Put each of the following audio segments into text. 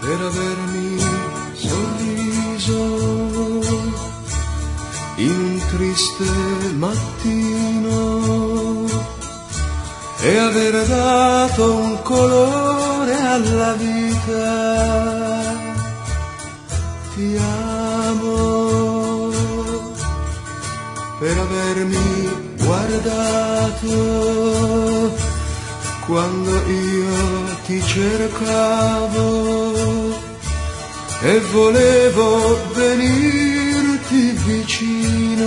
per avermi sorriso in un triste mattino e aver dato un colore alla vita. Ti amo per avermi guardato quando io ti cercavo e volevo venirti vicino.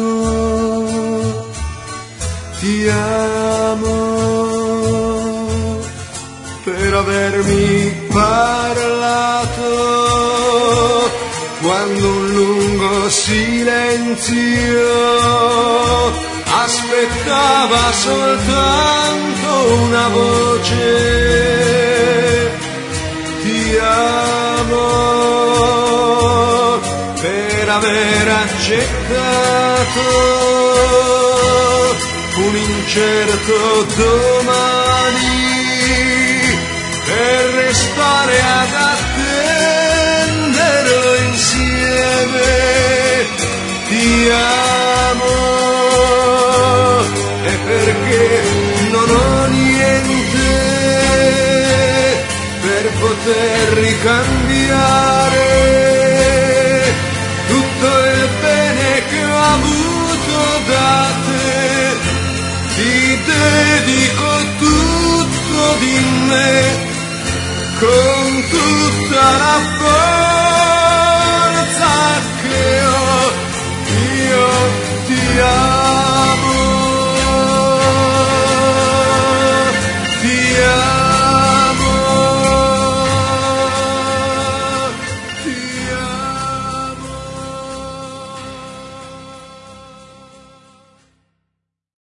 Ti amo per avermi parlato quando un lungo silenzio aspettava soltanto una voce. Ti amo per aver accettato un incerto domani per restare ad attenderlo insieme. Ti amo e perché non ho niente per poter ricambiare tutto il bene che ho avuto da te. Ti dedico tutto di me con tutta la forza